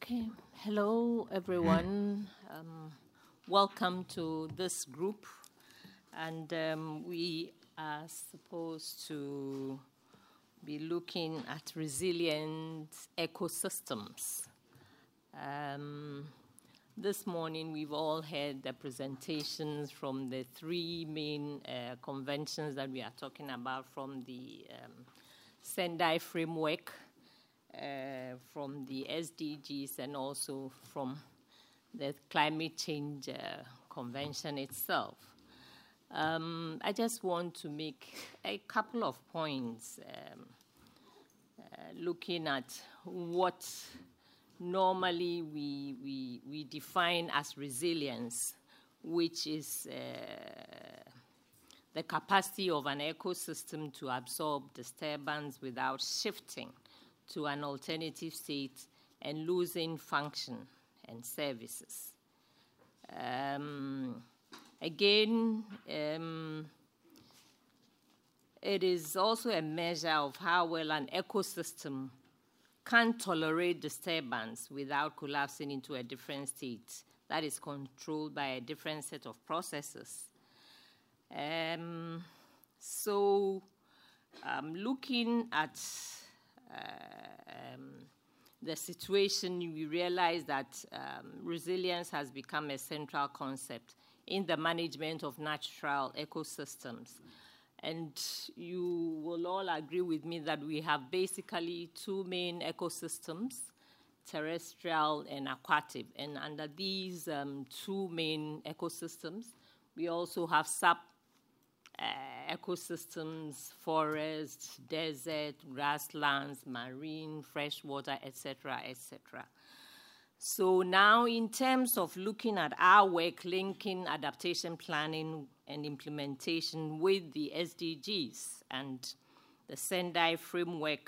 Okay, hello everyone. Welcome to this group, and we are supposed to be looking at resilient ecosystems. This morning we've all heard the presentations from the three main conventions that we are talking about, from the Sendai framework, from the SDGs, and also from the climate change convention itself. I just want to make a couple of points looking at what normally we define as resilience, which is the capacity of an ecosystem to absorb disturbance without shifting to an alternative state and losing function and services. Again, it is also a measure of how well an ecosystem can tolerate disturbance without collapsing into a different state that is controlled by a different set of processes. Looking at the situation, we realize that resilience has become a central concept in the management of natural ecosystems. And you will all agree with me that we have basically two main ecosystems, terrestrial and aquatic. And under these two main ecosystems, we also have ecosystems, forests, desert, grasslands, marine, freshwater, etc., etc. So now, in terms of looking at our work linking adaptation planning and implementation with the SDGs and the Sendai framework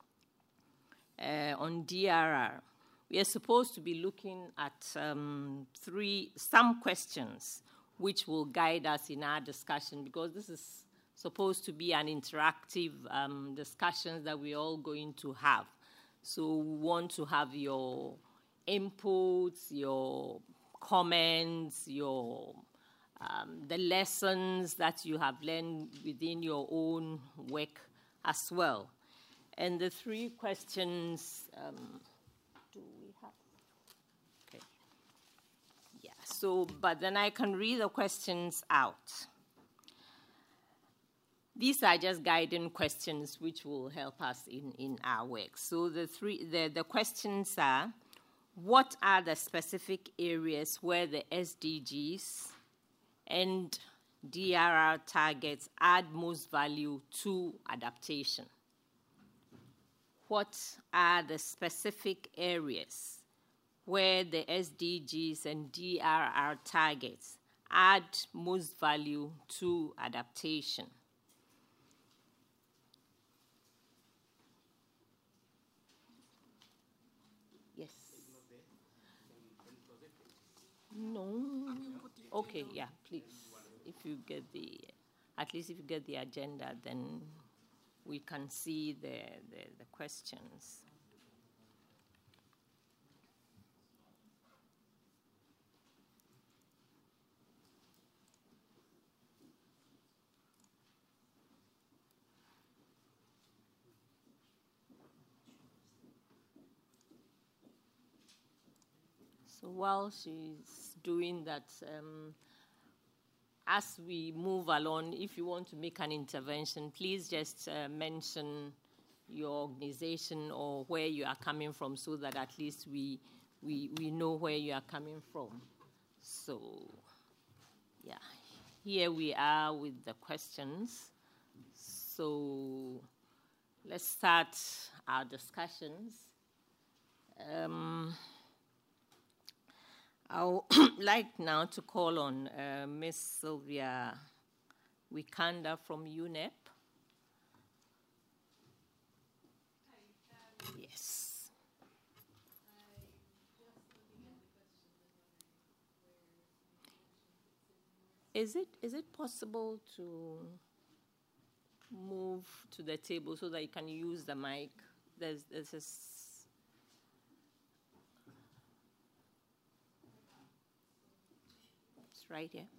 on DRR, we are supposed to be looking at some questions which will guide us in our discussion, because this is supposed to be an interactive discussion that we're all going to have. So we want to have your inputs, your comments, your the lessons that you have learned within your own work as well. And the three questions, do we have? Okay. Yeah, so, but then I can read the questions out. These are just guiding questions which will help us in our work. So the questions are: what are the specific areas where the SDGs and DRR targets add most value to adaptation? What are the specific areas where the SDGs and DRR targets add most value to adaptation? Yes. No. Okay, yeah, please. If you get at least if you get the agenda, then we can see the questions. So while she's doing that, as we move along, if you want to make an intervention, please just mention your organization or where you are coming from, so that at least we know where you are coming from. So, yeah, here we are with the questions. So let's start our discussions. I would like now to call on Ms. Sylvia Wikanda from UNEP. Hi. Yes. Is it possible to move to the table so that you can use the mic? There's this. right here.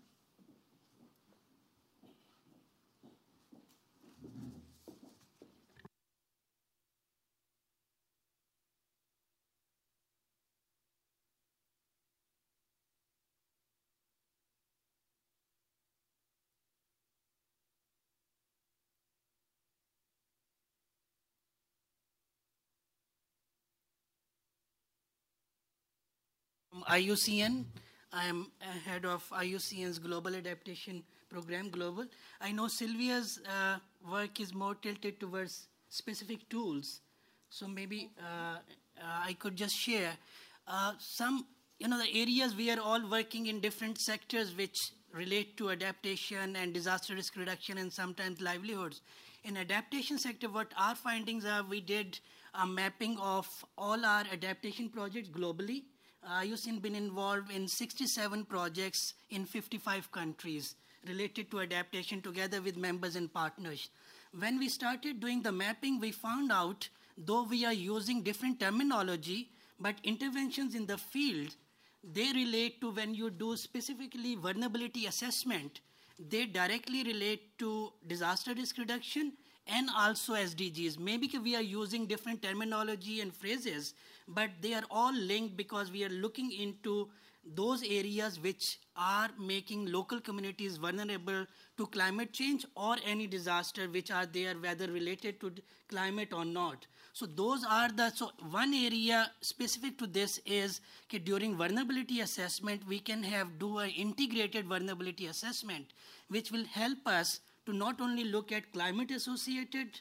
IUCN. I am head of IUCN's Global Adaptation Program, Global. I know Sylvia's work is more tilted towards specific tools. So maybe I could just share some, the areas we are all working in different sectors which relate to adaptation and disaster risk reduction and sometimes livelihoods. In adaptation sector, what our findings are, we did a mapping of all our adaptation projects globally. IUCN been involved in 67 projects in 55 countries related to adaptation together with members and partners. When we started doing the mapping, we found out, though we are using different terminology, but interventions in the field, they relate to when you do specifically vulnerability assessment, they directly relate to disaster risk reduction and also SDGs. Maybe we are using different terminology and phrases, but they are all linked because we are looking into those areas which are making local communities vulnerable to climate change or any disaster which are there, whether related to climate or not. So those are so one area specific to this is that during vulnerability assessment, we can do an integrated vulnerability assessment, which will help us to not only look at climate-associated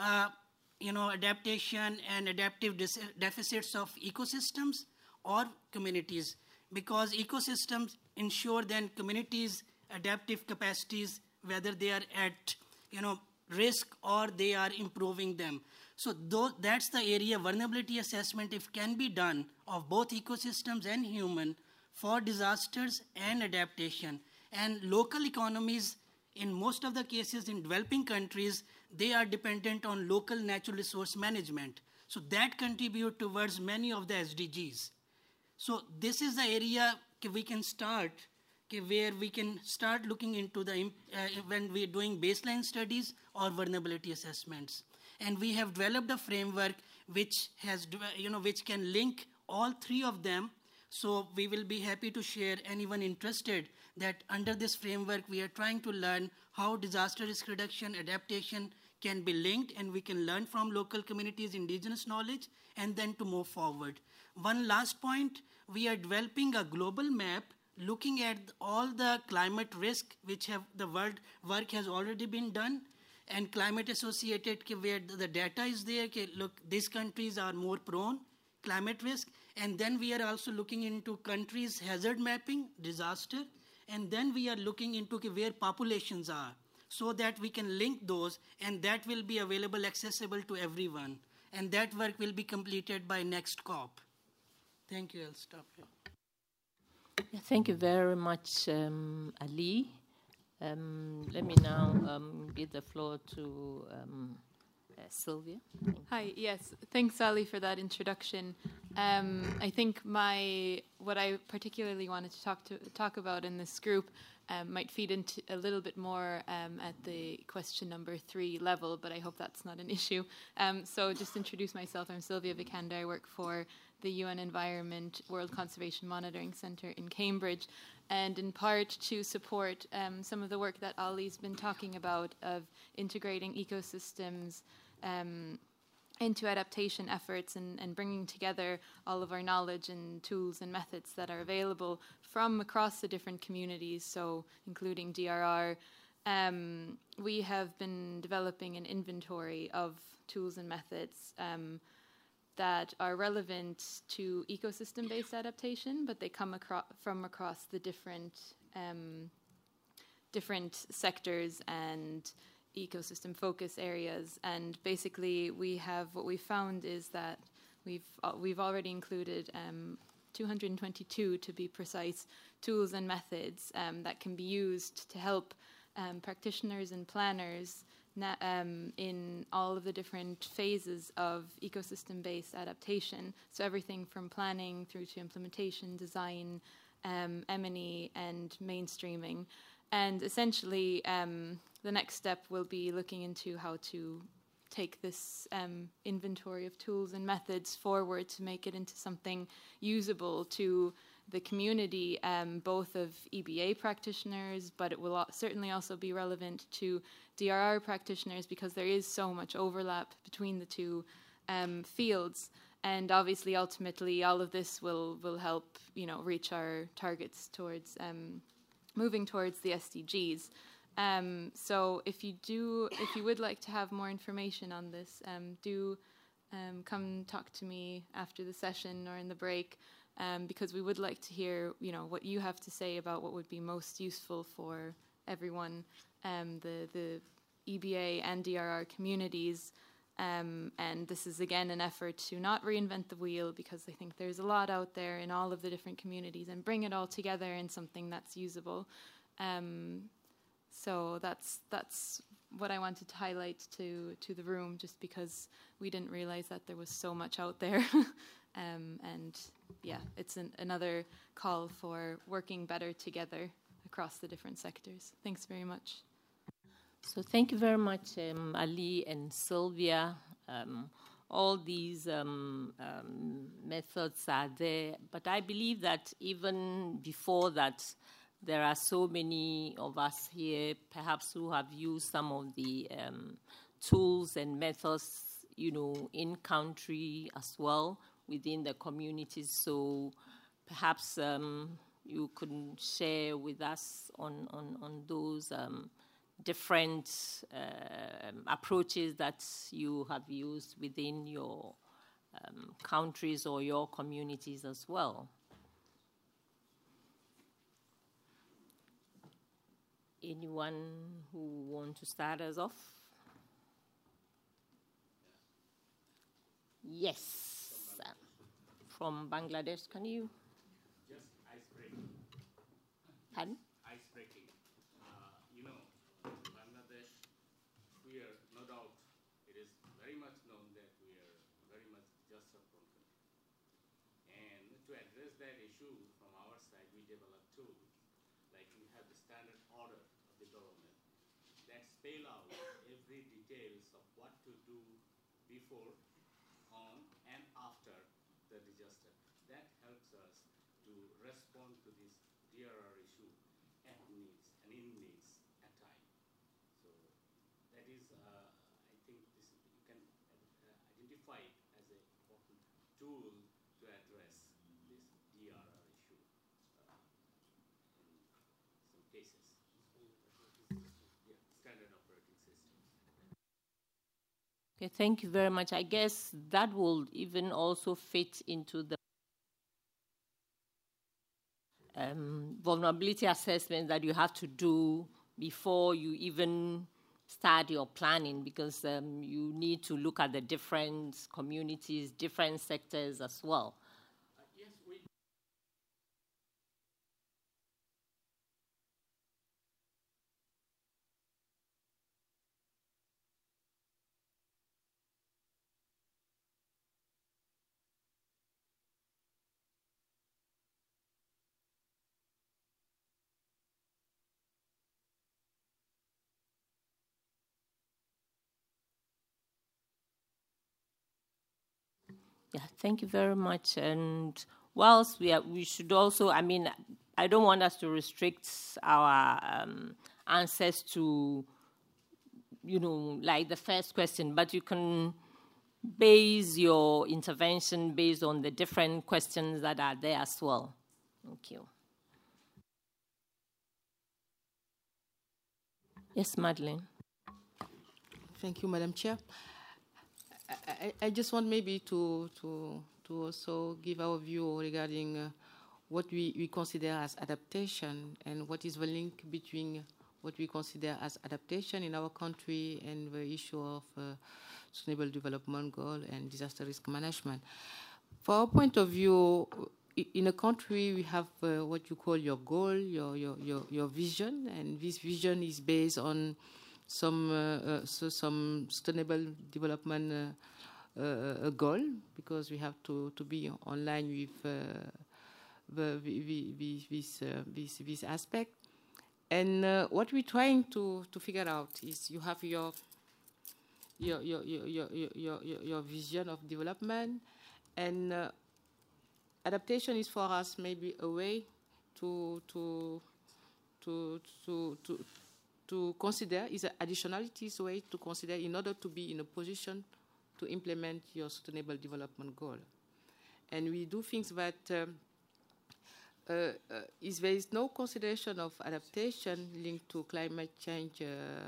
adaptation and adaptive deficits of ecosystems or communities, because ecosystems ensure then communities' adaptive capacities, whether they are at risk or they are improving them. So that's the area vulnerability assessment, if can be done, of both ecosystems and human for disasters and adaptation. And local economies, in most of the cases in developing countries, they are dependent on local natural resource management. So that contribute towards many of the SDGs. So this is the area we can start, where we can start looking into when we're doing baseline studies or vulnerability assessments. And we have developed a framework which which can link all three of them. So we will be happy to share anyone interested that under this framework, we are trying to learn how disaster risk reduction, adaptation can be linked, and we can learn from local communities, indigenous knowledge, and then to move forward. One last point, we are developing a global map looking at all the climate risk which the world work has already been done, and climate associated where the data is there, look, these countries are more prone climate risk, and then we are also looking into countries hazard mapping, disaster, and then we are looking into where populations are, so that we can link those, and that will be available, accessible to everyone. And that work will be completed by next COP. Thank you, I'll stop here. Yeah, thank you very much, Ali. Let me now give the floor to Sylvia. Hi, yes, thanks, Ali, for that introduction. I think what I particularly wanted to talk about in this group might feed into a little bit more at the question number 3 level, but I hope that's not an issue. So just introduce myself. I'm Sylvia Vikander. I work for the UN Environment World Conservation Monitoring Centre in Cambridge, and in part to support some of the work that Ali's been talking about of integrating ecosystems into adaptation efforts and bringing together all of our knowledge and tools and methods that are available from across the different communities, so including DRR. We have been developing an inventory of tools and methods that are relevant to ecosystem-based adaptation, but they come from across the different sectors and ecosystem focus areas. And basically what we found is that we've already included 222, to be precise, tools and methods that can be used to help practitioners and planners in all of the different phases of ecosystem-based adaptation. So everything from planning through to implementation, design, M&E, and mainstreaming. And essentially, the next step will be looking into how to take this inventory of tools and methods forward to make it into something usable to the community, both of EBA practitioners, but it will certainly also be relevant to DRR practitioners, because there is so much overlap between the two fields. And obviously, ultimately, all of this will help, reach our targets towards moving towards the SDGs. So if you would like to have more information on this, do come talk to me after the session or in the break, because we would like to hear, what you have to say about what would be most useful for everyone, the EBA and DRR communities. And this is, again, an effort to not reinvent the wheel, because I think there's a lot out there in all of the different communities, and bring it all together in something that's usable. So that's what I wanted to highlight to the room, just because we didn't realize that there was so much out there. And yeah, it's another call for working better together across the different sectors. Thanks very much. So thank you very much, Ali and Sylvia. All these methods are there, but I believe that even before that, there are so many of us here, perhaps, who have used some of the tools and methods, in country as well, within the communities. So perhaps you could share with us on those different approaches that you have used within your countries or your communities as well. Anyone who want to start us off? Yes. From Bangladesh. Can you? Just ice breaking. Pardon? Ice breaking. Bangladesh, we are, no doubt, it is very much known that we are very much disaster-prone country. And to address that issue from our side, we developed tools, like we have the standard order of the government that spell out every details of what to do before, on, and after the disaster. That helps us to respond to this DRR issue at needs and in needs at time. So that is, I think, this you can identify it as an important tool to address this DRR issue in some cases. Yeah, standard operating systems. Okay, thank you very much. I guess that will even also fit into the vulnerability assessment that you have to do before you even start your planning, because you need to look at the different communities, different sectors as well. Yes, we. Yeah, thank you very much. And whilst we should also, I don't want us to restrict our answers to, like the first question, but you can base your intervention based on the different questions that are there as well. Thank you. Yes, Madeleine. Thank you, Madam Chair. I just want maybe to also give our view regarding what we consider as adaptation, and what is the link between what we consider as adaptation in our country and the issue of Sustainable Development Goal and disaster risk management. For our point of view, in a country we have what you call your goal, your vision, and this vision is based on some sustainable development goal, because we have to be online with this aspect. And what we're trying to figure out is you have your vision of development, and adaptation is for us maybe a way to consider, is an additionalities way to consider in order to be in a position to implement your sustainable development goal. And we do things that is there is no consideration of adaptation linked to climate change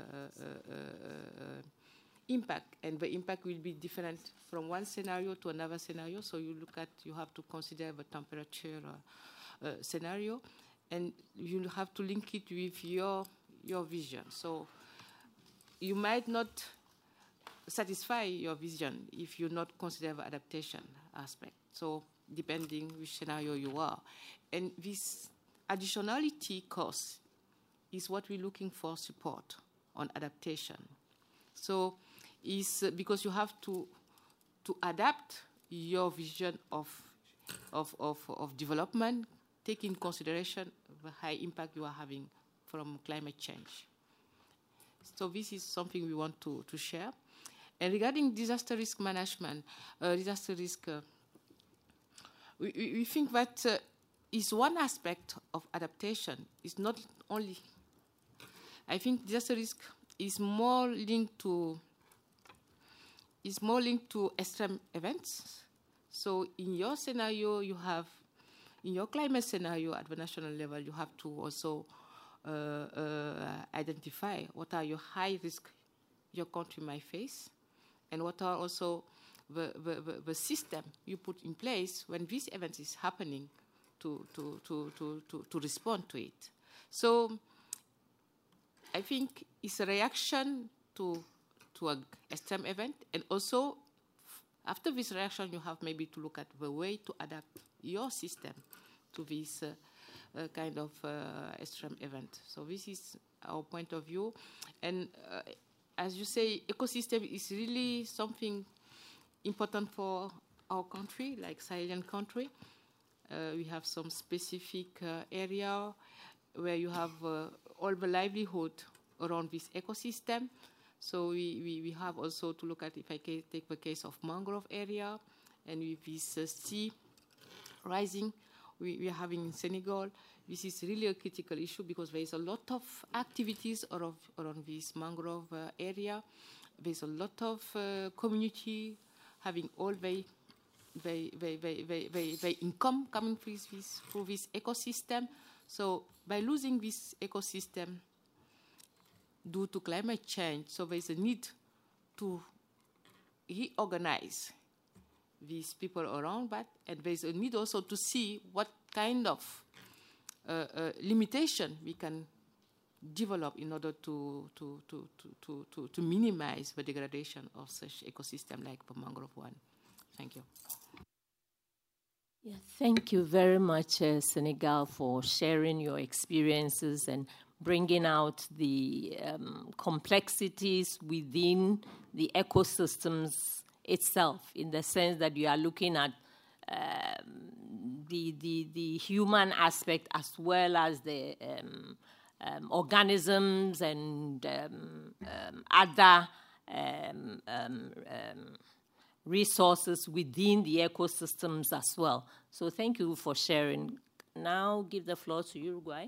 impact, and the impact will be different from one scenario to another scenario. So you have to consider the temperature scenario, and you have to link it with your vision. So you might not satisfy your vision if you not consider the adaptation aspect. So depending which scenario you are. And this additionality cost is what we're looking for support on adaptation. So is because you have to adapt your vision of development, take in consideration the high impact you are having from climate change. So this is something we want to share. And regarding disaster risk management, we think that is one aspect of adaptation. It's not only. I think disaster risk is more linked to extreme events. So in your scenario, you have, in your climate scenario at the national level, you have to also identify what are your high risk your country might face, and what are also the system you put in place when this event is happening to respond to it. So I think it's a reaction to an extreme event, and also after this reaction you have maybe to look at the way to adapt your system to this kind of extreme event. So this is our point of view. And as you say, ecosystem is really something important for our country, like Sahaelian country. We have some specific area where you have all the livelihood around this ecosystem. So we have also to look at, if I take the case of mangrove area, and with this sea rising we are having in Senegal, this is really a critical issue because there is a lot of activities around this mangrove area. There's a lot of community having all their income coming through this ecosystem. So by losing this ecosystem due to climate change, so there's a need to reorganize these people around that, and there's a need also to see what kind of limitation we can develop in order to minimize the degradation of such ecosystem like the mangrove one. Thank you. Yeah, thank you very much, Senegal, for sharing your experiences and bringing out the complexities within the ecosystems itself, in the sense that you are looking at the human aspect as well as the organisms and other resources within the ecosystems as well. So thank you for sharing. Now give the floor to Uruguay.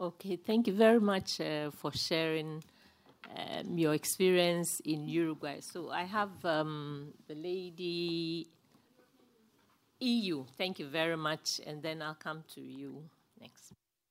Okay, thank you very much for sharing your experience in Uruguay. So I have the lady EU. Thank you very much, and then I'll come to you next.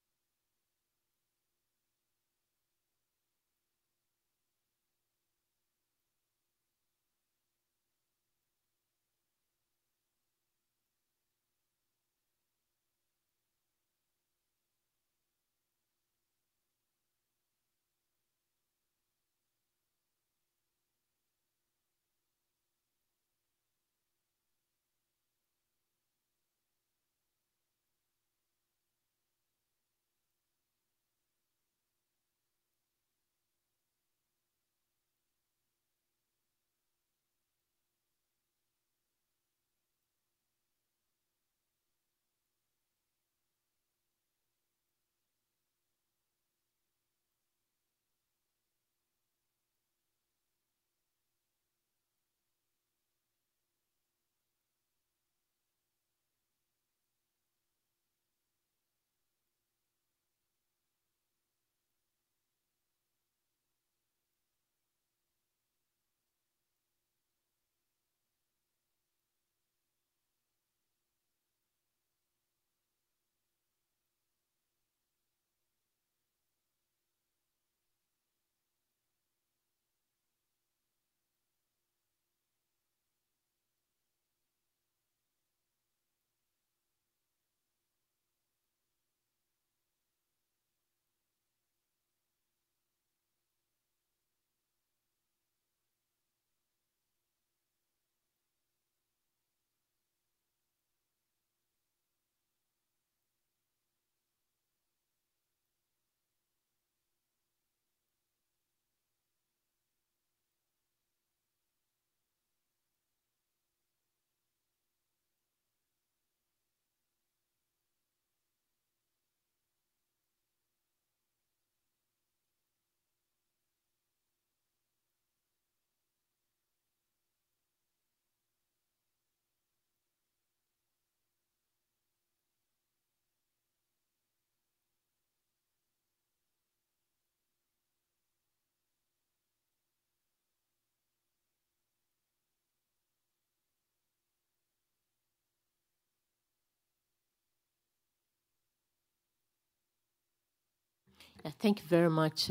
Thank you very much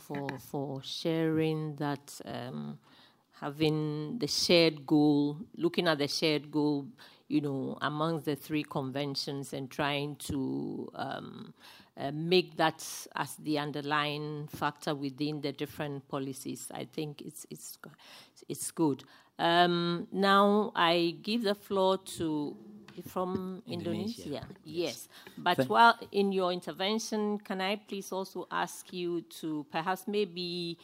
for sharing that, having the shared goal, looking at the shared goal, amongst the three conventions and trying to make that as the underlying factor within the different policies. I think it's good. Now I give the floor to from Indonesia. Yes. But while in your intervention, can I please also ask you to perhaps maybe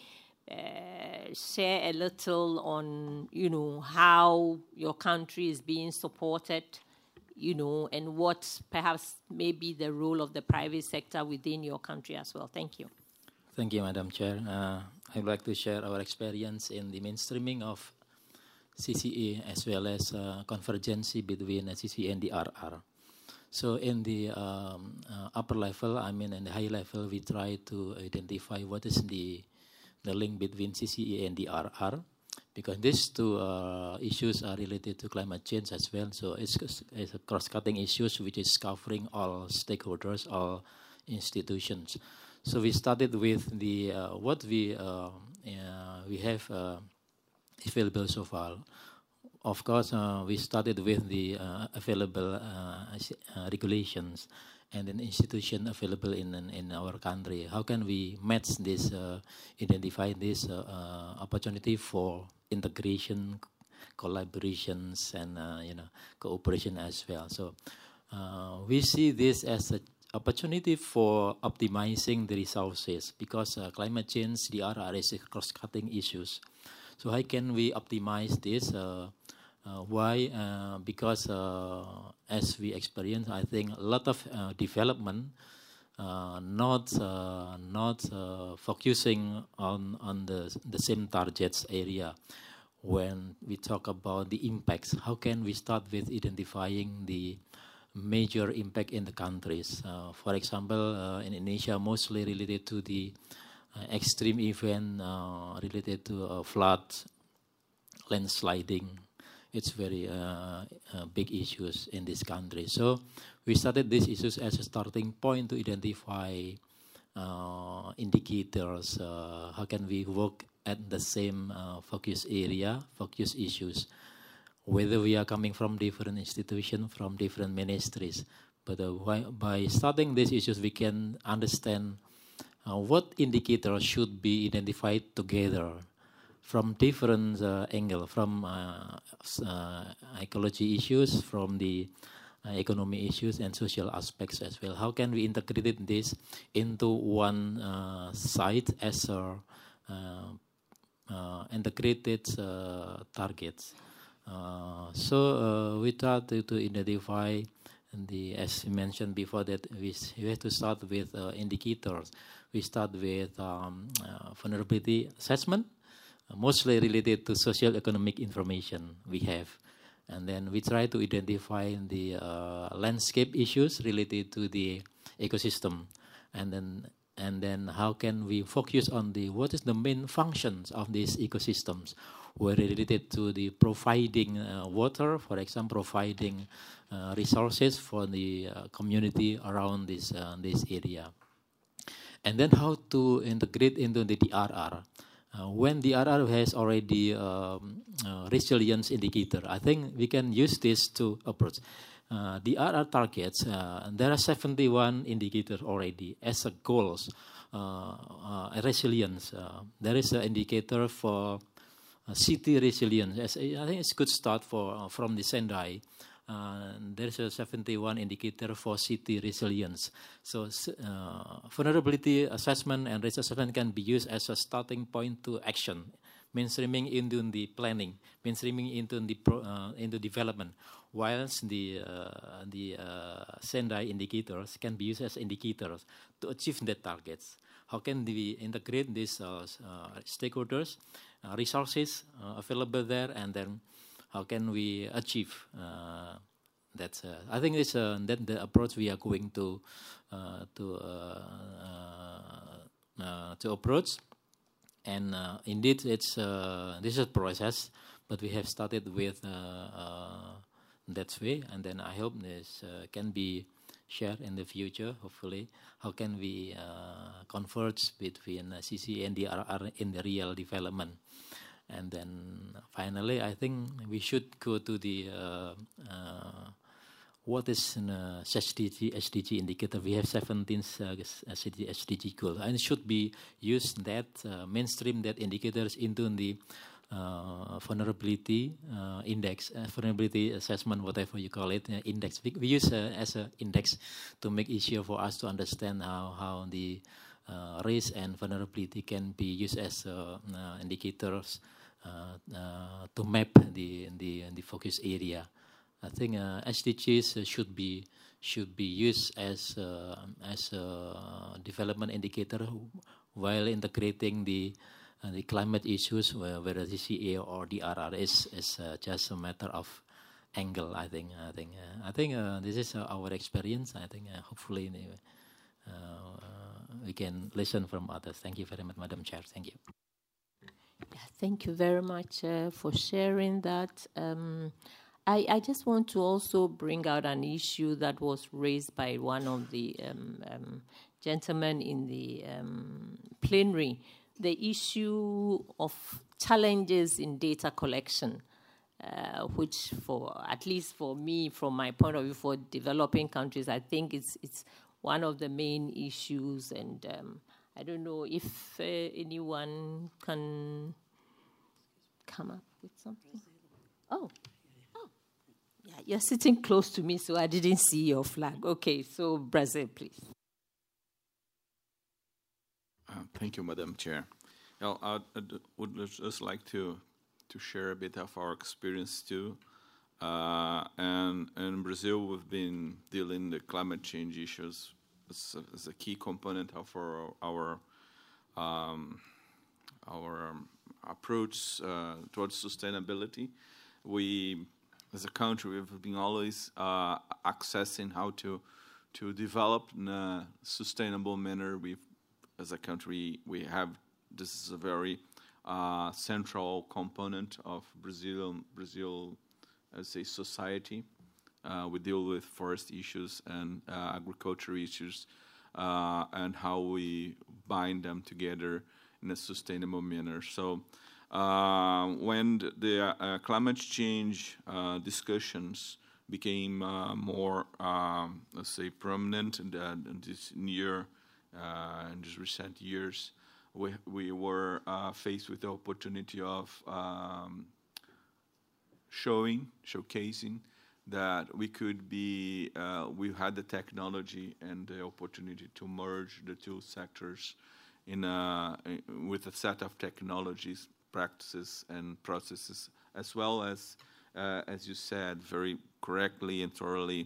share a little on, how your country is being supported, and what perhaps maybe the role of the private sector within your country as well. Thank you. Thank you, Madam Chair. I'd like to share our experience in the mainstreaming of CCE as well as convergence between CCE and the RR. So in the upper level, in the high level, we try to identify what is the link between CCE and the RR, because these two issues are related to climate change as well. So it's a cross-cutting issues which is covering all stakeholders, all institutions. So we started with the what we have available so far. Of course, we started with the available regulations and an institution available in our country. How can we match this, identify this opportunity for integration, collaborations, and cooperation as well? So we see this as an opportunity for optimizing the resources, because climate change, the RR is cross-cutting issues. So how can we optimize this? Why? Because as we experience, I think a lot of development not focusing on the same targets area. When we talk about the impacts, how can we start with identifying the major impact in the countries. For example, in Indonesia, mostly related to the extreme event related to flood, landsliding. It's very big issues in this country. So we started these issues as a starting point to identify indicators. How can we work at the same focus area, focus issues, whether we are coming from different institutions, from different ministries. But by studying these issues, we can understand what indicators should be identified together from different angles, from ecology issues, from the economic issues and social aspects as well. How can we integrate this into one site as a integrated targets? So we try to identify as you mentioned before, that we have to start with indicators. We start with vulnerability assessment, mostly related to social economic information we have. And then we try to identify the landscape issues related to the ecosystem. And then how can we focus on what is the main functions of these ecosystems, were related to the providing water, for example, providing resources for the community around this area. And then how to integrate into the DRR. When DRR has already resilience indicator, I think we can use this to approach. DRR targets, there are 71 indicators already as a goals. Resilience, there is an indicator for city resilience. I think it's a good start from the Sendai. There's a 71 indicator for city resilience. So vulnerability assessment and risk assessment can be used as a starting point to action, mainstreaming into the planning, mainstreaming into development, whilst the Sendai indicators can be used as indicators to achieve the targets. How can we integrate these stakeholders, resources available there, and then how can we achieve that? I think it's that the approach we are going to approach. And indeed, this is a process, but we have started with that way, and then I hope this can be shared in the future, hopefully. How can we converge between CC and DRR in the real development? And then finally, I think we should go to the what is SDG indicator. We have 17 SDG goals, and it should be used that mainstream that indicators into the vulnerability index, vulnerability assessment, whatever you call it, index. We use as an index to make easier for us to understand how the risk and vulnerability can be used as indicators to map the focus area. I think SDGs should be used as a development indicator while integrating the climate issues, whether CCA or DRR is just a matter of angle. I think this is our experience. I think hopefully we can listen from others. Thank you very much, Madam Chair. Thank you. Yeah, thank you very much for sharing that. I just want to also bring out an issue that was raised by one of the gentlemen in the plenary, the issue of challenges in data collection, which at least for me, from my point of view, for developing countries, I think it's one of the main issues. And I don't know if anyone can come up with something. Oh. Yeah, you're sitting close to me, so I didn't see your flag. Okay, so Brazil, please. Thank you, Madam Chair. Now, I would just like to share a bit of our experience too. And in Brazil, we've been dealing with climate change issues as a key component of our approach towards sustainability. We as a country, we've been always accessing how to develop in a sustainable manner. As a country, this is a very central component of Brazil, as a society. We deal with forest issues and agriculture issues, and how we bind them together in a sustainable manner. So when the climate change discussions became more, let's say, prominent in this year, in these recent years, we were faced with the opportunity of showcasing that we could be, we had the technology and the opportunity to merge the two sectors with a set of technologies, practices, and processes, as well as you said very correctly and thoroughly,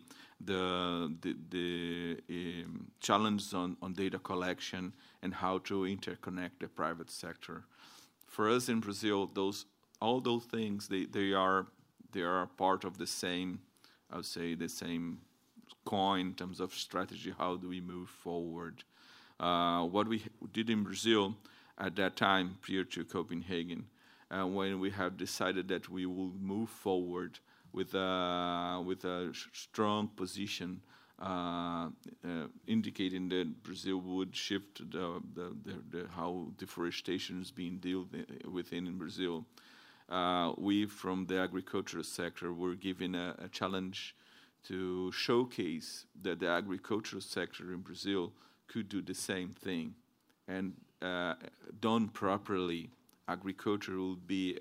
the challenges on data collection and how to interconnect the private sector. For us in Brazil, all those things they are part of the same, I would say, the same coin in terms of strategy. How do we move forward? What we did in Brazil at that time, prior to Copenhagen, when we have decided that we will move forward with a strong position, indicating that Brazil would shift how deforestation is being dealt with in Brazil. We, from the agricultural sector, were given a challenge to showcase that the agricultural sector in Brazil could do the same thing. And done properly, agriculture will be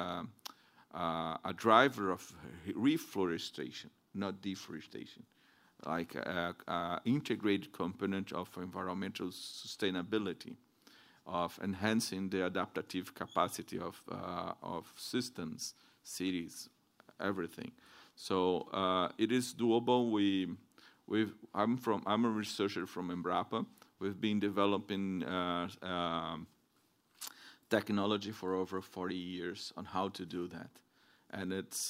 a driver of reforestation, not deforestation, like an integrated component of environmental sustainability, of enhancing the adaptive capacity of systems, cities, everything. So it is doable. I'm a researcher from Embrapa. We've been developing technology for over 40 years on how to do that, and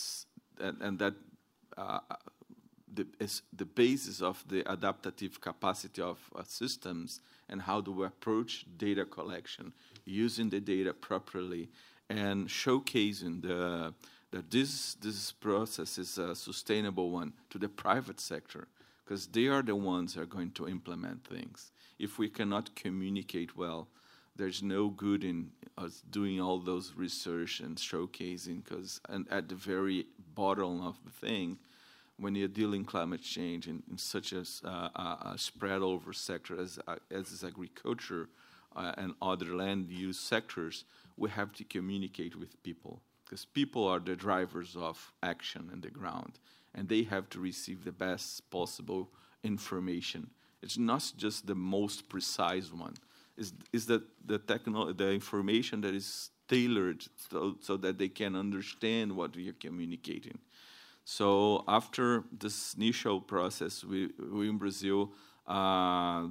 is the basis of the adaptive capacity of systems, and how do we approach data collection, using the data properly, and showcasing that this process is a sustainable one to the private sector, because they are the ones that are going to implement things. If we cannot communicate well, there's no good in us doing all those research and showcasing, and at the very bottom of the thing, when you're dealing climate change in such a spread over sector as is agriculture and other land use sectors, we have to communicate with people, because people are the drivers of action on the ground, and they have to receive the best possible information. It's not just the most precise one. Is that the information that is tailored so that they can understand what we are communicating. So after this initial process, we in Brazil thought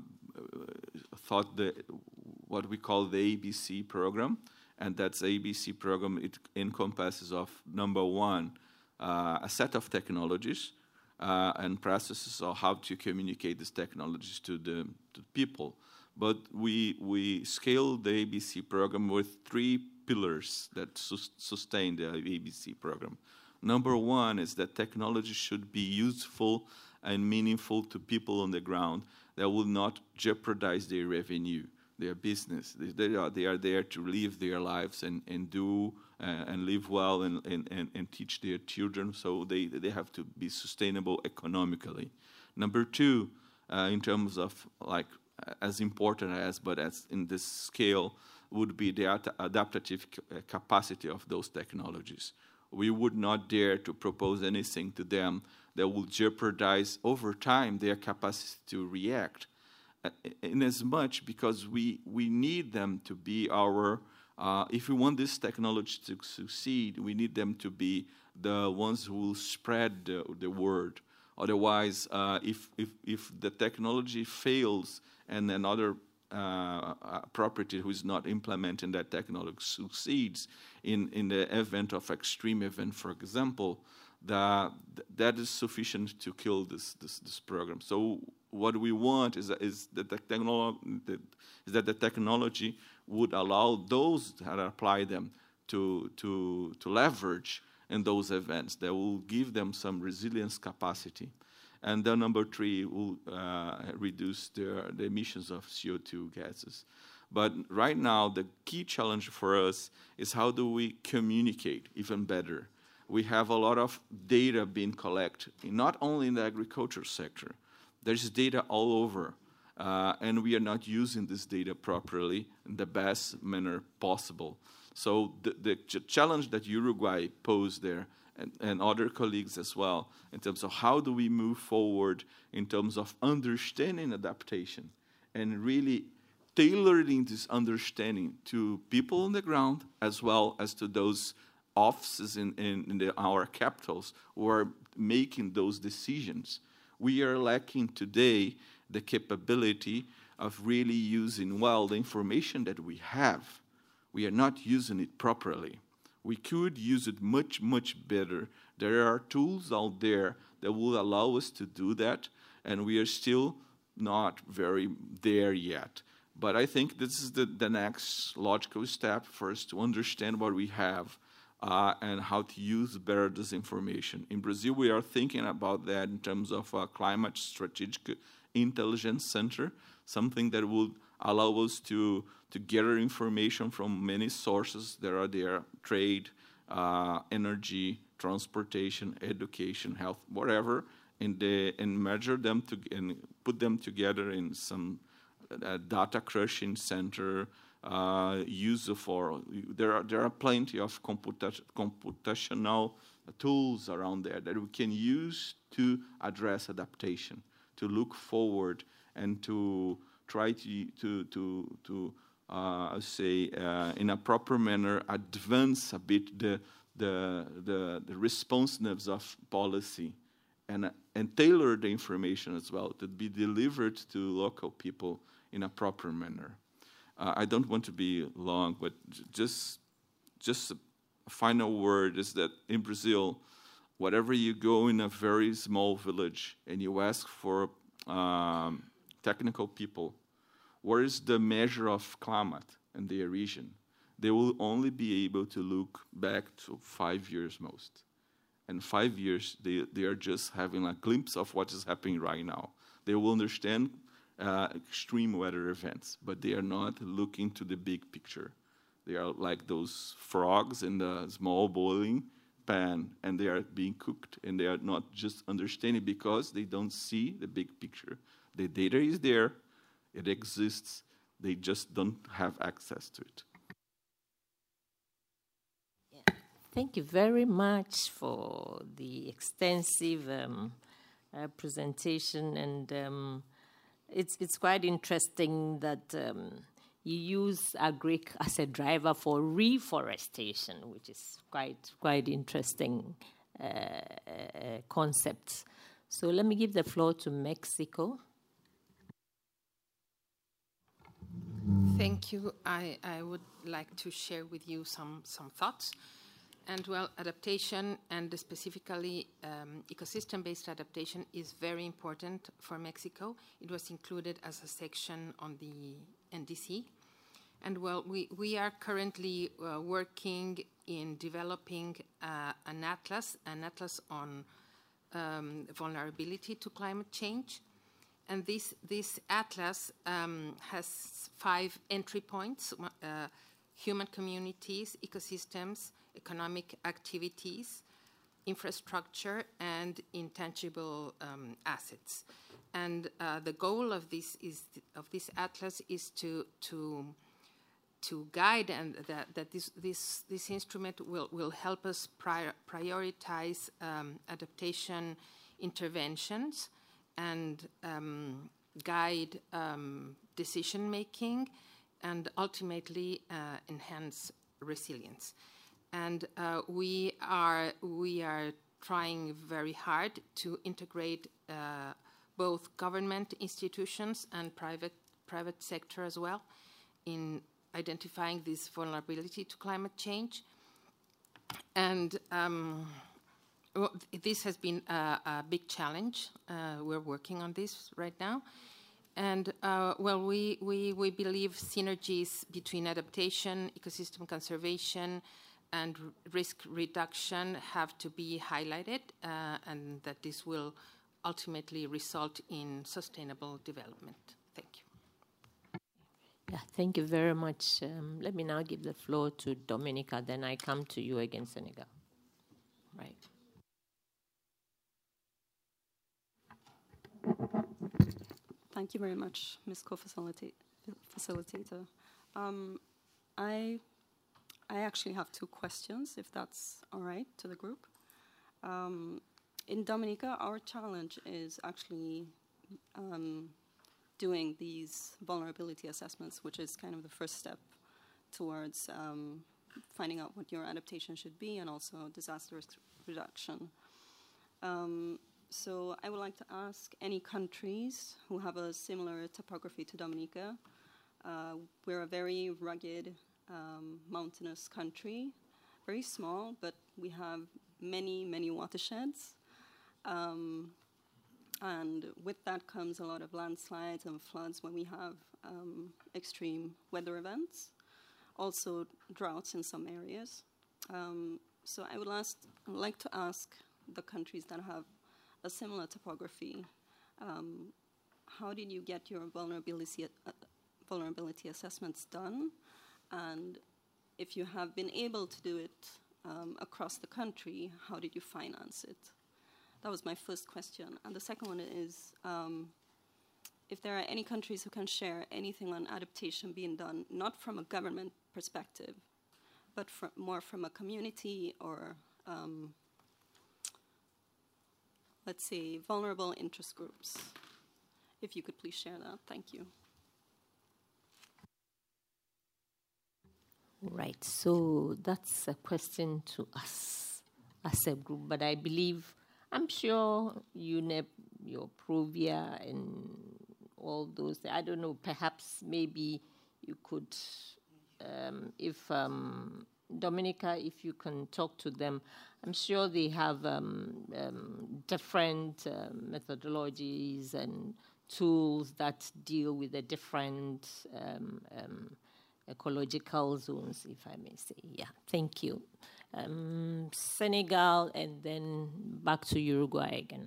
what we call the ABC program, and that's ABC program. It encompasses of, number one, a set of technologies and processes of how to communicate these technologies to people. But we scaled the ABC program with 3 pillars that sustain the ABC program. Number one is that technology should be useful and meaningful to people on the ground that will not jeopardize their revenue, their business. They are there to live their lives and do and live well and teach their children, so they have to be sustainable economically. Number two, in terms of like as important as, but as in this scale, would be the adaptive capacity of those technologies. We would not dare to propose anything to them that will jeopardize over time their capacity to react. In as much because we need them to be our, if we want this technology to succeed, we need them to be the ones who will spread the word. Otherwise, if the technology fails and another property who is not implementing that technology succeeds in the event of extreme event, for example, that is sufficient to kill this program. So what we want is that the technology would allow those that apply them to leverage in those events. That will give them some resilience capacity. And then number 3 will reduce the emissions of CO2 gases. But right now, the key challenge for us is how do we communicate even better? We have a lot of data being collected, not only in the agriculture sector. There's data all over, and we are not using this data properly in the best manner possible. So the challenge that Uruguay posed there, and other colleagues as well, in terms of how do we move forward in terms of understanding adaptation and really tailoring this understanding to people on the ground as well as to those offices in our capitals who are making those decisions. We are lacking today the capability of really using well the information that we have. We are not using it properly. We could use it much, much better. There are tools out there that will allow us to do that, and we are still not very there yet. But I think this is the next logical step for us to understand what we have and how to use better this information. In Brazil, we are thinking about that in terms of a climate strategic intelligence center, something that would allow us to gather information from many sources that are there, trade, energy, transportation, education, health, whatever, and measure them and put them together in some data crushing center, there are plenty of computational tools around there that we can use to address adaptation, to look forward and to try to in a proper manner, advance a bit the responsiveness of policy and tailor the information as well to be delivered to local people in a proper manner. I don't want to be long, but just a final word is that in Brazil, wherever you go in a very small village and you ask for technical people, what is the measure of climate in their region? They will only be able to look back to 5 years most. And 5 years, they are just having a glimpse of what is happening right now. They will understand extreme weather events, but they are not looking to the big picture. They are like those frogs in the small boiling pan, and they are being cooked, and they are not just understanding because they don't see the big picture. The data is there, it exists, they just don't have access to it. Thank you very much for the extensive presentation, and it's quite interesting that you use agric as a driver for reforestation, which is quite interesting concept. So let me give the floor to Mexico. Thank you. I would like to share with you some thoughts. And well, adaptation, and specifically ecosystem-based adaptation, is very important for Mexico. It was included as a section on the NDC. And well, we are currently working in developing an atlas on vulnerability to climate change. And this atlas has 5 entry points: human communities, ecosystems, economic activities, infrastructure, and intangible assets. And the goal of this atlas is to guide, and that this instrument will help us prioritize adaptation interventions and guide decision making, and ultimately enhance resilience. And we are trying very hard to integrate both government institutions and private sector as well in identifying this vulnerability to climate change. And Well, this has been a big challenge. We're working on this right now. And, well, we believe synergies between adaptation, ecosystem conservation, and risk reduction have to be highlighted, and that this will ultimately result in sustainable development. Thank you. Yeah, thank you very much. Let me now give the floor to Dominica, then I come to you again, Senegal. Right. Thank you very much, Ms. Co-Facilitator. I actually have two questions, if that's all right, to the group. In Dominica, our challenge is actually doing these vulnerability assessments, which is kind of the first step towards finding out what your adaptation should be and also disaster risk reduction. So I would like to ask any countries who have a similar topography to Dominica. We're a very rugged, mountainous country, very small, but we have many, many watersheds. And with that comes a lot of landslides and floods when we have extreme weather events, also droughts in some areas. So I would like to ask the countries that have a similar topography, how did you get your vulnerability assessments done? And if you have been able to do it across the country, how did you finance it? That was my first question. And the second one is, if there are any countries who can share anything on adaptation being done, not from a government perspective, but more from a community or let's say, vulnerable interest groups. If you could please share that. Thank you. Right, so that's a question to us as a group, but I believe, I'm sure UNEP, your Provia, and all those, I don't know, perhaps maybe you could, if Dominica, if you can talk to them, I'm sure they have different methodologies and tools that deal with the different ecological zones, if I may say. Yeah, thank you. Senegal, and then back to Uruguay again.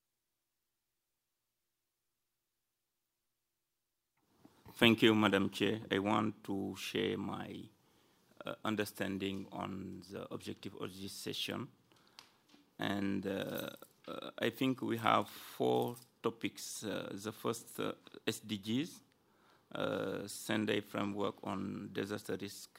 Thank you, Madam Chair. I want to share my understanding on the objective of this session. And I think we have 4 topics. The first, SDGs, Sendai framework on disaster risk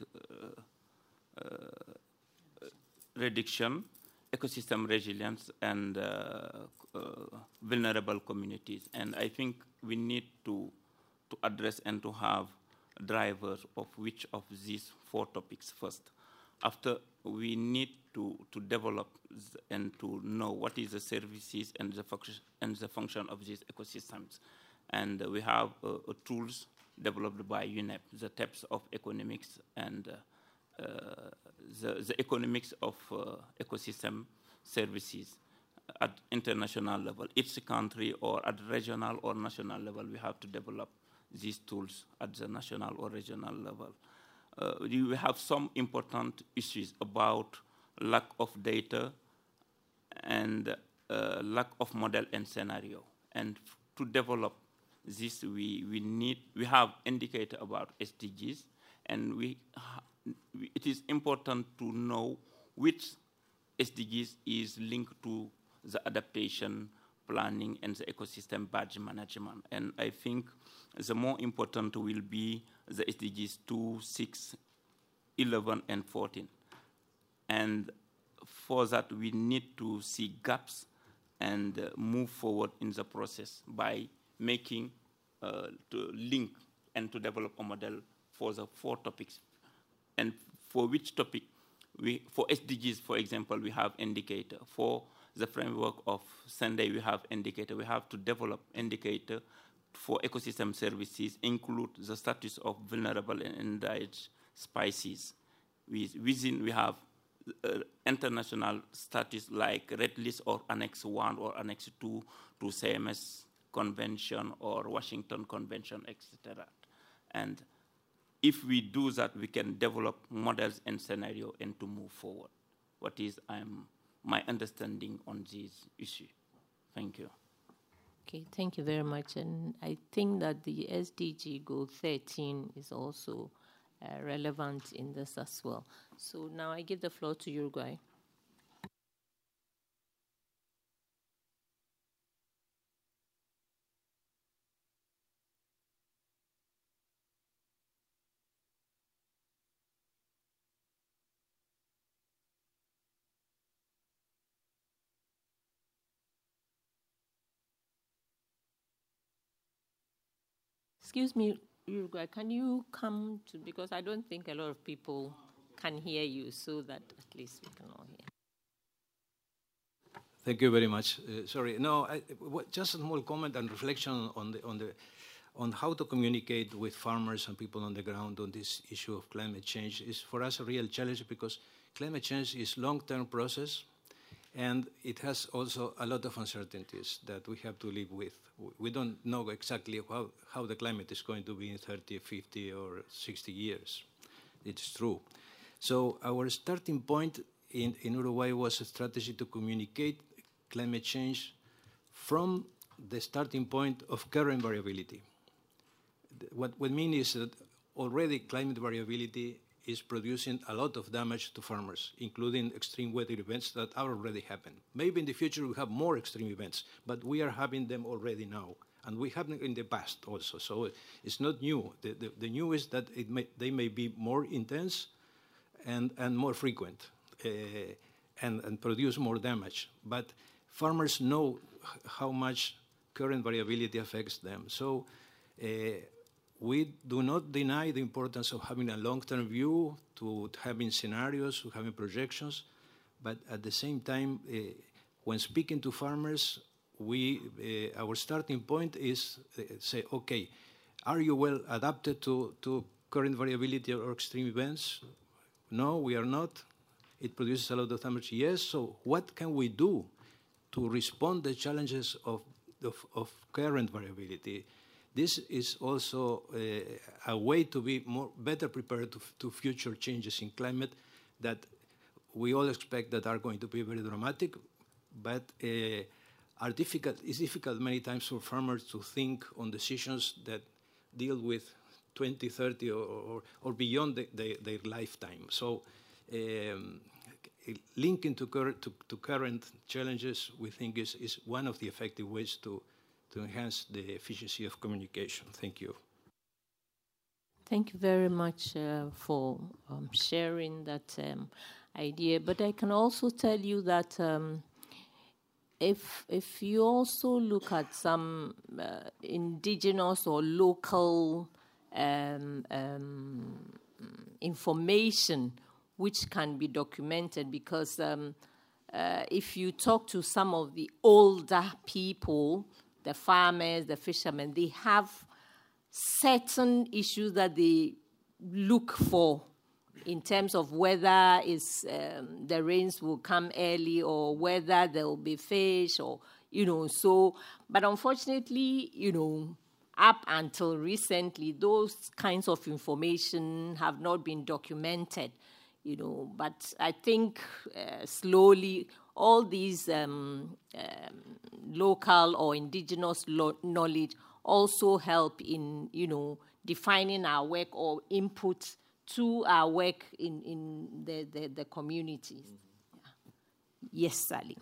reduction, ecosystem resilience, and vulnerable communities. And I think we need to address and to have drivers of which of these 4 topics first. After, we need to develop and to know what is the services and the function of these ecosystems. And we have tools developed by UNEP, the types of economics and the economics of ecosystem services at international level. Each country or at regional or national level, we have to develop these tools at the national or regional level. We have some important issues about lack of data and lack of model and scenario. And to develop this, we have indicator about SDGs, and it is important to know which SDGs is linked to the adaptation, planning, and the ecosystem budget management. And I think the more important will be the SDGs 2, 6, 11, and 14. And for that, we need to see gaps and move forward in the process by making to link and to develop a model for the 4 topics. And for which topic? For SDGs, for example, we have indicator. For the framework of Sendai, we have indicator. We have to develop indicator for ecosystem services, include the status of vulnerable and endangered species. Within, we have international status like Red List or Annex 1 or Annex 2 to CMS Convention or Washington Convention, etc. And if we do that, we can develop models and scenario and to move forward. What is my understanding on this issue? Thank you. Okay, thank you very much. And I think that the SDG Goal 13 is also relevant in this as well. So now I give the floor to Uruguay. Excuse me, Uruguay, can you come to, because I don't think a lot of people can hear you, so that at least we can all hear. Thank you very much. Sorry, no, just a small comment and reflection on how to communicate with farmers and people on the ground on this issue of climate change is for us a real challenge, because climate change is a long-term process, and it has also a lot of uncertainties that we have to live with. We don't know exactly how the climate is going to be in 30, 50, or 60 years. It's true. So our starting point in Uruguay was a strategy to communicate climate change from the starting point of current variability. What we mean is that already climate variability is producing a lot of damage to farmers, including extreme weather events that are already happening. Maybe in the future we have more extreme events, but we are having them already now, and we have them in the past also. So it's not new. The new is that they may be more intense and more frequent and produce more damage. But farmers know how much current variability affects them. So we do not deny the importance of having a long-term view, to having scenarios, to having projections, but at the same time, when speaking to farmers, our starting point is say, okay, are you well adapted to current variability or extreme events? No, we are not. It produces a lot of damage. Yes, so what can we do to respond to the challenges of current variability? This is also a way to be better prepared to future changes in climate that we all expect that are going to be very dramatic, but are difficult. It's difficult many times for farmers to think on decisions that deal with 20, 30, or beyond their lifetime. So linking to current challenges, we think is one of the effective ways to enhance the efficiency of communication. Thank you. Thank you very much for sharing that idea. But I can also tell you that if you also look at some indigenous or local information which can be documented, because if you talk to some of the older people, the farmers, the fishermen, they have certain issues that they look for in terms of whether the rains will come early or whether there will be fish, or, so. But unfortunately, up until recently, those kinds of information have not been documented, But I think slowly all these local or indigenous knowledge also help in, defining our work or input to our work in the communities. Yeah. Yes, Sally.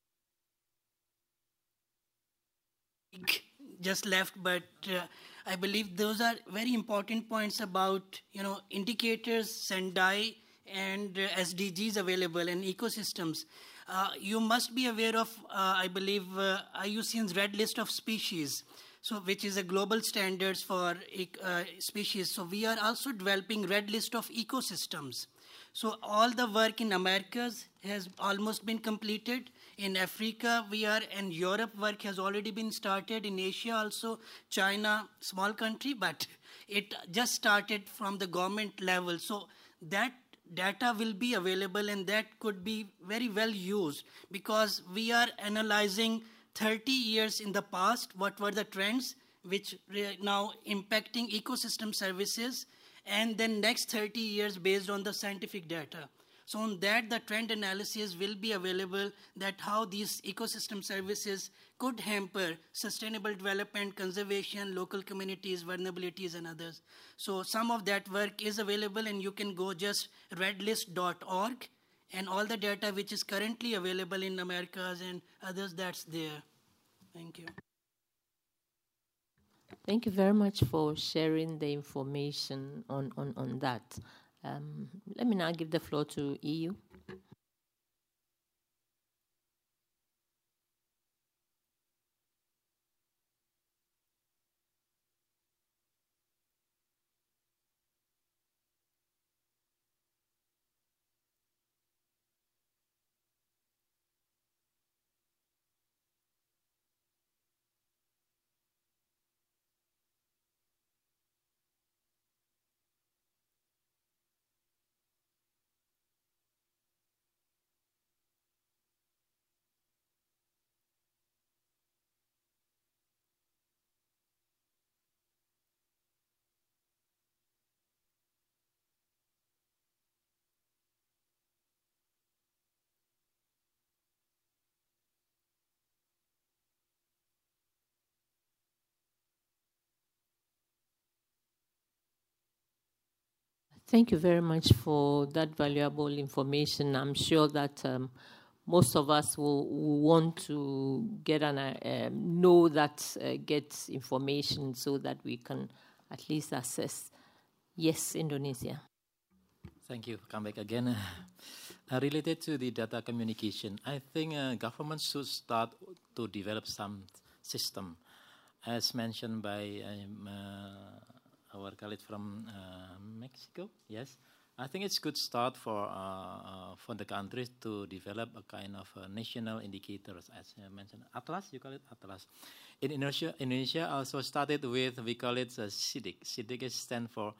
Just left, but I believe those are very important points about, indicators, Sendai, and SDGs available and ecosystems. You must be aware of, I believe, IUCN's Red List of Species, which is a global standards for species. So we are also developing Red List of Ecosystems. So all the work in Americas has almost been completed. In Africa, and Europe, work has already been started. In Asia also, China, small country, but it just started from the government level. So that data will be available, and that could be very well used, because we are analyzing 30 years in the past, what were the trends which now impacting ecosystem services, and then next 30 years based on the scientific data. So on that, the trend analysis will be available, that how these ecosystem services could hamper sustainable development, conservation, local communities, vulnerabilities, and others. So some of that work is available, and you can go just redlist.org, and all the data which is currently available in Americas and others, that's there. Thank you. Thank you very much for sharing the information on that. Let me now give the floor to EU. Thank you very much for that valuable information. I'm sure that most of us will want to get know that, get information so that we can at least assess. Yes, Indonesia. Thank you. Come back again. Related to the data communication, I think government should start to develop some system, as mentioned by our colleague from Mexico. Yes, I think it's good start for the countries to develop a kind of national indicators, as I mentioned. Atlas, you call it Atlas. In Indonesia also started with, we call it SIDIC. SIDIC stands for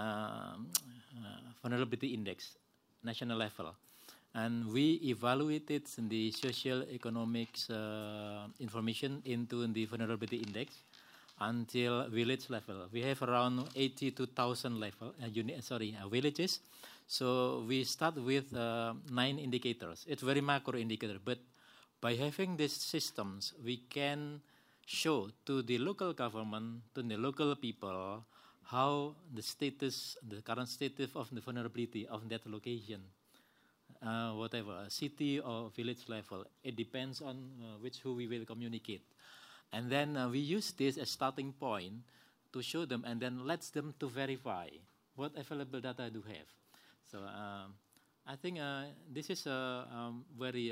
Vulnerability Index, national level. And we evaluated the social economics information into the vulnerability index until village level. We have around 82,000 villages. So we start with 9 indicators. It's very macro indicator, but by having these systems, we can show to the local government, to the local people, how the status, the current status of the vulnerability of that location, whatever, city or village level. It depends on who we will communicate. And then we use this as starting point to show them, and then let them to verify what available data do have. So I think this is a very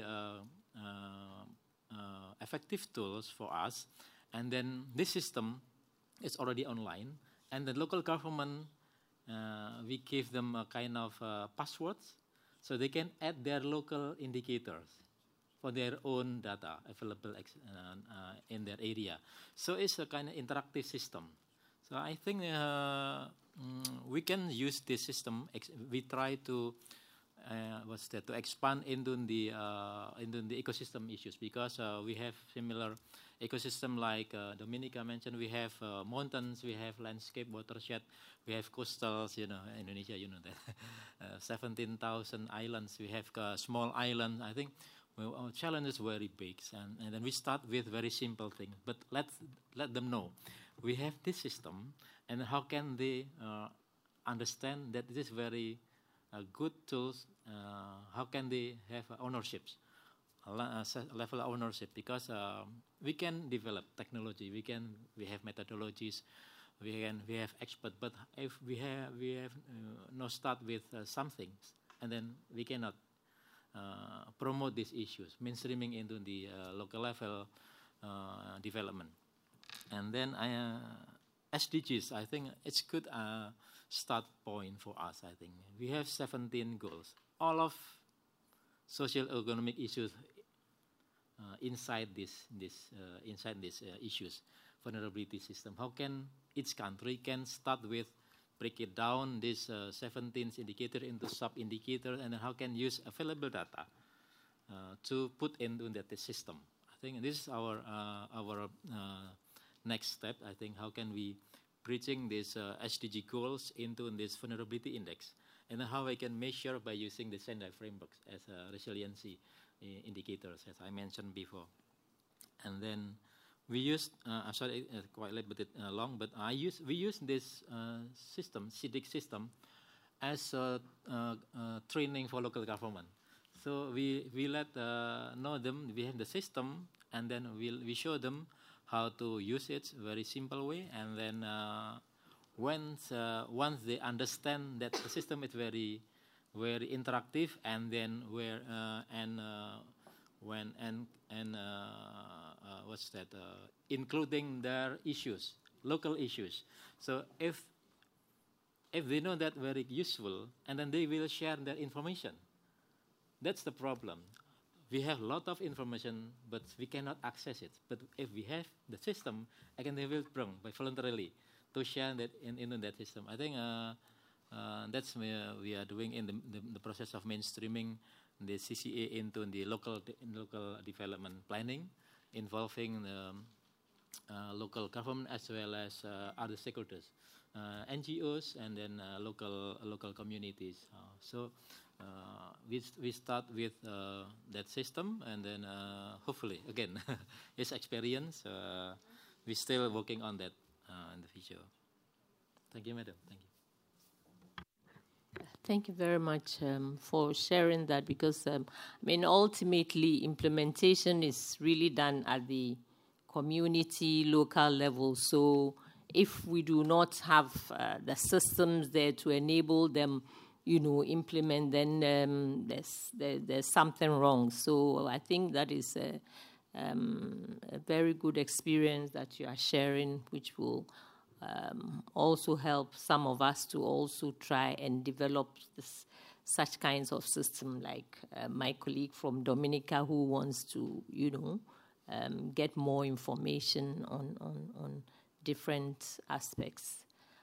effective tools for us. And then this system is already online, and the local government, we give them a kind of passwords, so they can add their local indicators for their own data available in their area. So it's a kind of interactive system. So I think we can use this system. We try to to expand into the ecosystem issues, because we have similar ecosystem like Dominica mentioned. We have mountains, we have landscape, watershed, we have coastals. Indonesia, that 17,000 islands. We have small islands. I think our challenge is very big, and then we start with very simple things. But let them know we have this system, and how can they understand that this is very good tools. How can they have ownerships, level of ownership? Because we can develop technology, we have methodologies, we have experts. But if we have no start with some things, and then we cannot promote these issues, mainstreaming into the local level development. And then SDGs, I think it's good start point for us. I think we have 17 goals, all of social economic issues inside these issues, vulnerability system. How can each country can start with break it down, this 17 indicator into sub-indicators, and then how can use available data to put into that system. I think this is our next step. I think how can we bridging these SDG goals into this vulnerability index, and then how I can measure by using the Sendai frameworks as resiliency indicators, as I mentioned before. And then we used, sorry, quite late, but long. But we use this system, CIDIC system, as a training for local government. So we let know them. We have the system, and then we show them how to use it very simple way. And then once they understand that the system is very interactive, and then what's that? Including their issues, local issues. So if they know that very useful, and then they will share their information. That's the problem. We have a lot of information, but we cannot access it. But if we have the system, again, they will bring by voluntarily to share that in that system. I think that's what we are doing in the process of mainstreaming the CCA into the local development planning, involving the local government as well as other stakeholders, NGOs, and then local communities. So we start with that system, and then hopefully, again, his experience, we're still working on that in the future. Thank you, Madam. Thank you. Thank you very much for sharing that, because, ultimately, implementation is really done at the community, local level. So if we do not have the systems there to enable them, implement, then there's something wrong. So I think that is a very good experience that you are sharing, which will also help some of us to also try and develop such kinds of system, like my colleague from Dominica, who wants to, get more information on different aspects.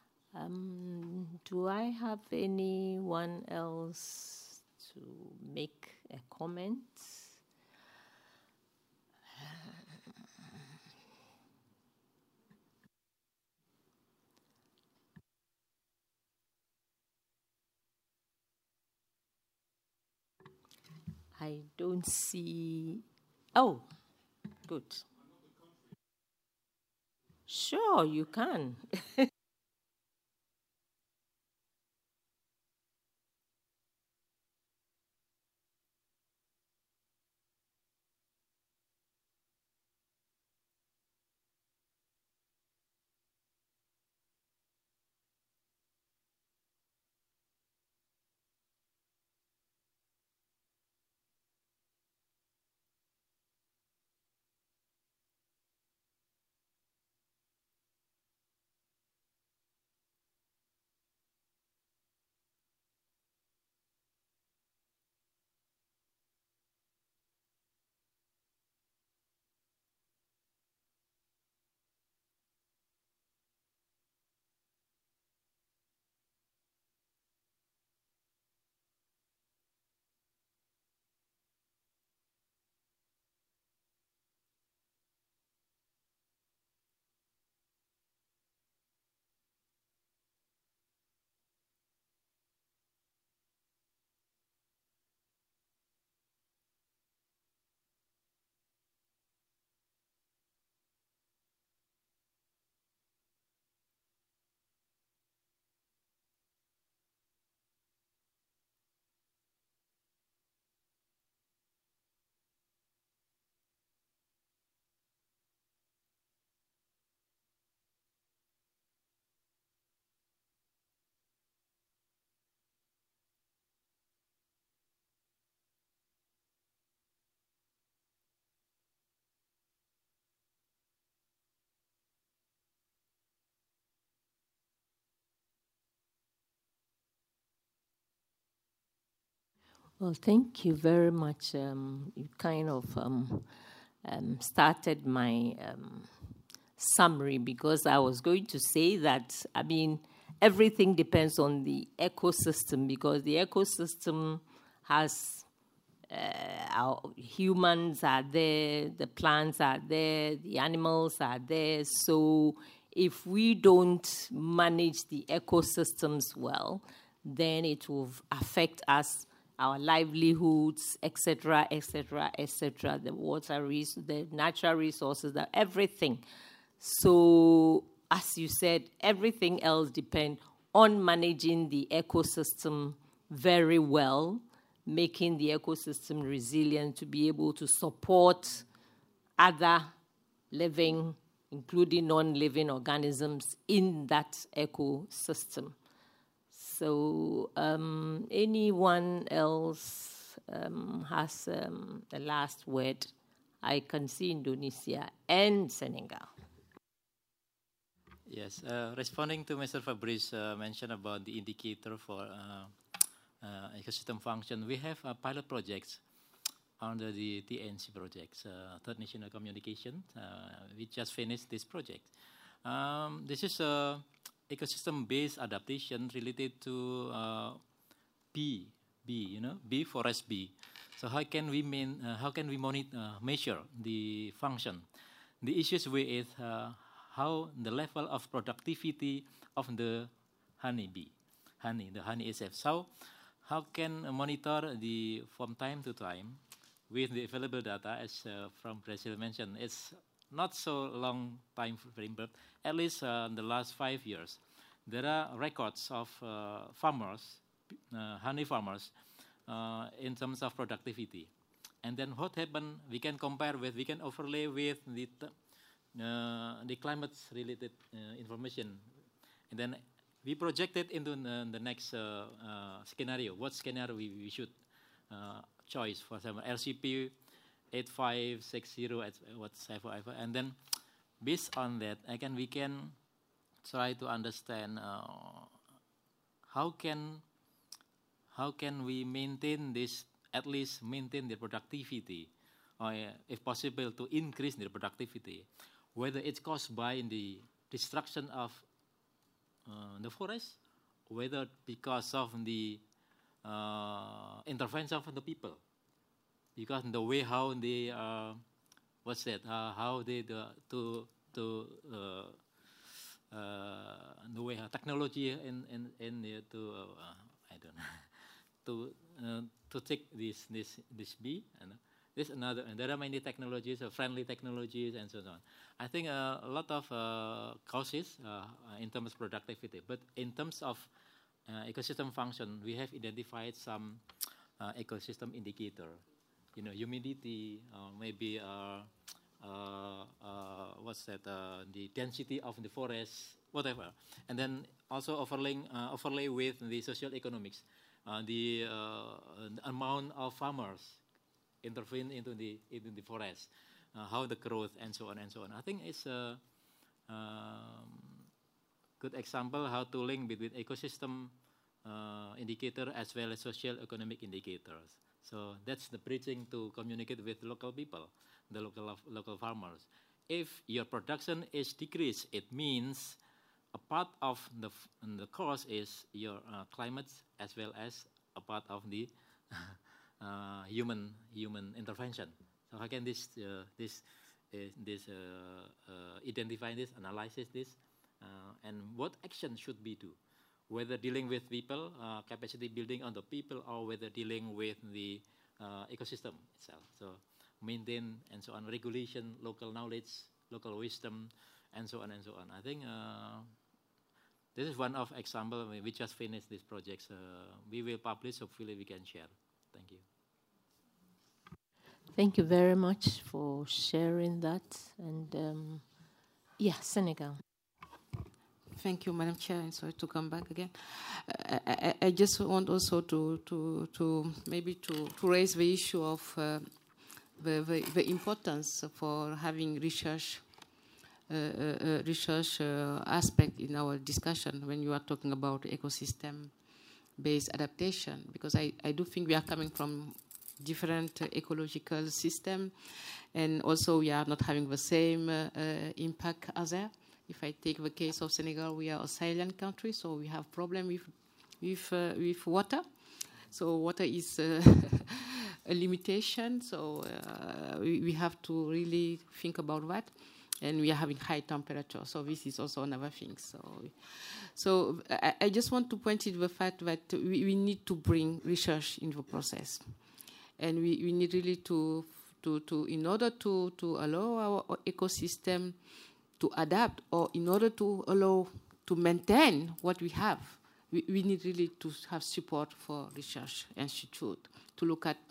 Do I have anyone else to make a comment? I don't see. Oh, good. Sure, you can. Well, thank you very much. You kind of started my summary, because I was going to say that, everything depends on the ecosystem, because the ecosystem has our humans are there, the plants are there, the animals are there. So if we don't manage the ecosystems well, then it will affect us, our livelihoods, etc., etc., etc., the water, the natural resources, everything. So, as you said, everything else depends on managing the ecosystem very well, making the ecosystem resilient to be able to support other living, including non-living organisms in that ecosystem. So anyone else has the last word? I can see Indonesia and Senegal. Yes, responding to Mr. Fabrice mention about the indicator for ecosystem function, we have pilot projects under the TNC projects, Third National Communication. We just finished this project. This is ecosystem-based adaptation related to bee, forest bee. So how can we measure the function? The issues with how the level of productivity of the honeybee, the honey itself. So how can monitor from time to time with the available data, as from Brazil mentioned, it's not so long time frame, but at least in the last 5 years, there are records of farmers, honey farmers, in terms of productivity. And then what happened, we can overlay with the climate-related information. And then we projected into the next scenario. What scenario we should choose? For example, LCP 8560 whatever. And then based on that, we can try to understand how can we maintain this, at least maintain the productivity, or if possible to increase the productivity, whether it's caused by the destruction of the forest, whether because of the intervention of the people, because the way how they how they the way how technology in to I don't know to take this bee, and this another, and there are many technologies, friendly technologies, and so on. I think a lot of causes in terms of productivity, but in terms of ecosystem function, we have identified some ecosystem indicator. Humidity, maybe the density of the forest, whatever, and then also overlay with the social economics, the amount of farmers intervene into the forest, how the growth, and so on and so on. I think it's a good example how to link between ecosystem indicator as well as social economic indicators. So that's the bridging to communicate with local people, the local farmers. If your production is decreased, it means a part of the cause is your climate, as well as a part of the human intervention. So how can this identify this, analyze this, and what action should we do? Whether dealing with people, capacity building on the people, or whether dealing with the ecosystem itself. So maintain and so on, regulation, local knowledge, local wisdom, and so on and so on. I think this is one of example. We just finished this project. We will publish. Hopefully, we can share. Thank you. Thank you very much for sharing that. And Senegal. Thank you, Madam Chair. And sorry to come back again. I just want also to raise the issue of the importance for having research aspect in our discussion when you are talking about ecosystem-based adaptation, because I do think we are coming from different ecological system, and also we are not having the same impact as there. If I take the case of Senegal, we are a Sahaelian country, so we have problem with water. So water is a limitation, so we have to really think about that. And we are having high temperature, so this is also another thing. So I just want to point to the fact that we need to bring research into the process. And we need really to in order to allow our ecosystem to adapt, or in order to allow to maintain what we have, we need really to have support for research institute to look at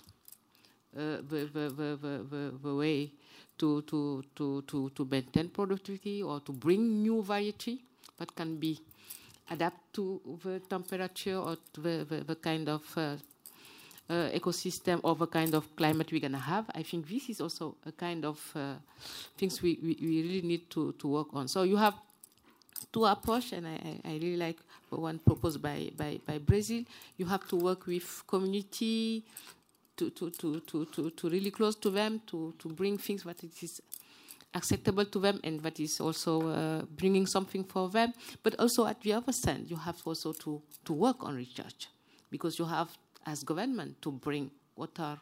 the way to maintain productivity, or to bring new variety that can be adapt to the temperature or to the kind of ecosystem or the kind of climate we're going to have. I think this is also a kind of things we really need to work on. So you have two approaches, and I really like the one proposed by Brazil. You have to work with community, to really close to them, to bring things that it is acceptable to them and that is also bringing something for them. But also at the other side, you have also to work on research, because you have, as government, to bring what are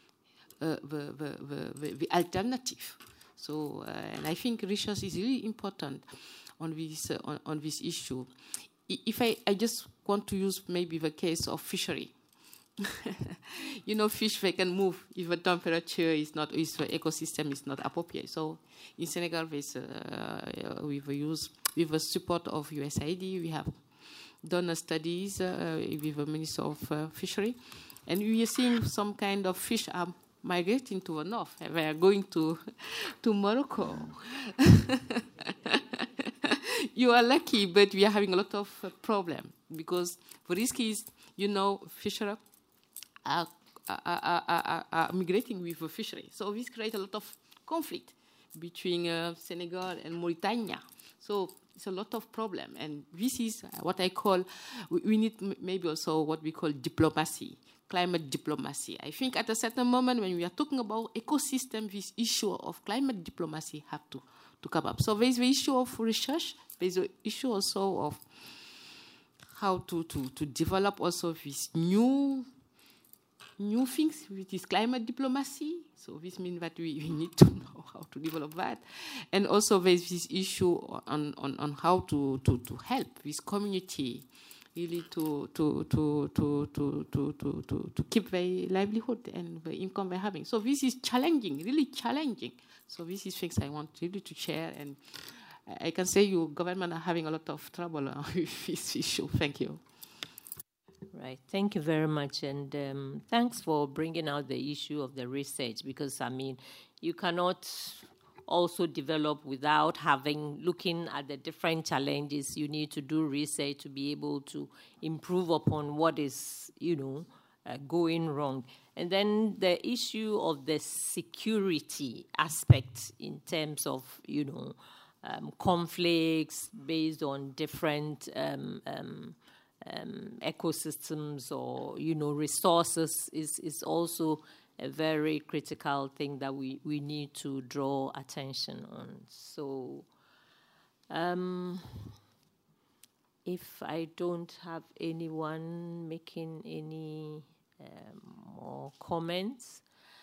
the alternative. So, and I think research is really important on this issue. If I just want to use maybe the case of fishery. You know, fish, they can move if the temperature is not, if the ecosystem is not appropriate. So in Senegal, with the support of USAID, we have done studies with the Minister of Fishery, and we are seeing some kind of fish are migrating to the north. They are going to Morocco. You are lucky, but we are having a lot of problem, because the risk is, you know, fishermen are migrating with the fishery. So this creates a lot of conflict between Senegal and Mauritania. So it's a lot of problem. And this is what I call, we need maybe also what we call diplomacy, climate diplomacy. I think at a certain moment when we are talking about ecosystem, this issue of climate diplomacy have to come up. So there's the issue of research. There's the issue also of how to develop also this new things with this climate diplomacy. So this means that we need to know how to develop that. And also there's this issue on how to help this community really to keep their livelihood and the income they're having. So this is challenging, really challenging. So this is things I want really to share, and I can say your government are having a lot of trouble with this issue. Thank you. Right. Thank you very much. And thanks for bringing out the issue of the research, because, I mean, you cannot also develop without looking at the different challenges. You need to do research to be able to improve upon what is, going wrong. And then the issue of the security aspect in terms of, conflicts based on different ecosystems or, resources is also a very critical thing that we need to draw attention on. So if I don't have anyone making any more comments,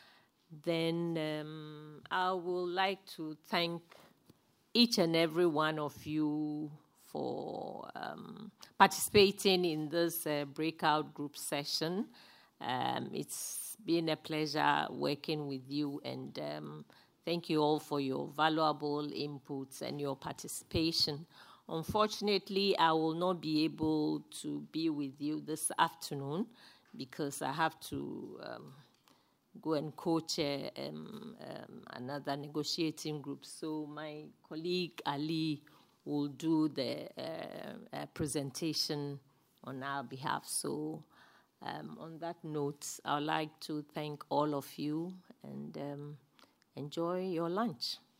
then I would like to thank each and every one of you for participating in this breakout group session. It's been a pleasure working with you, and thank you all for your valuable inputs and your participation. Unfortunately, I will not be able to be with you this afternoon because I have to go and co-chair another negotiating group. So my colleague Ali will do the presentation on our behalf. So on that note, I would like to thank all of you and enjoy your lunch.